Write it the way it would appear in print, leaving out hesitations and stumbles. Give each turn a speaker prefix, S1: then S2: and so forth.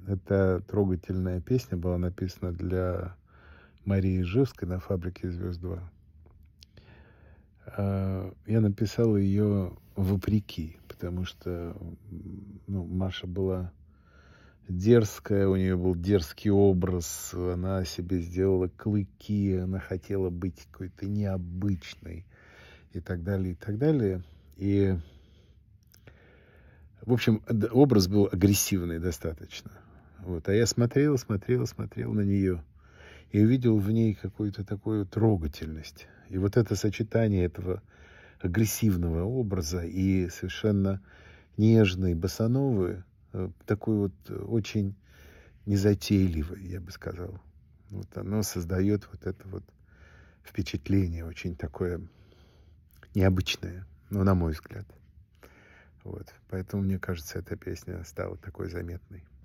S1: эта трогательная песня была написана для Марии Ижевской на «Фабрике звезд-2». Я написал ее вопреки, потому что, ну, Маша была дерзкая, у нее был дерзкий образ, она себе сделала клыки, она хотела быть какой-то необычной и так далее, и так далее. И, в общем, образ был агрессивный достаточно. Вот. А я смотрел на нее и увидел в ней какую-то такую трогательность. И вот это сочетание этого агрессивного образа и совершенно нежной босановой, такой вот очень незатейливой, я бы сказал. Вот оно создает вот это вот впечатление очень такое необычное, ну, на мой взгляд. Вот. Поэтому, мне кажется, эта песня стала такой заметной.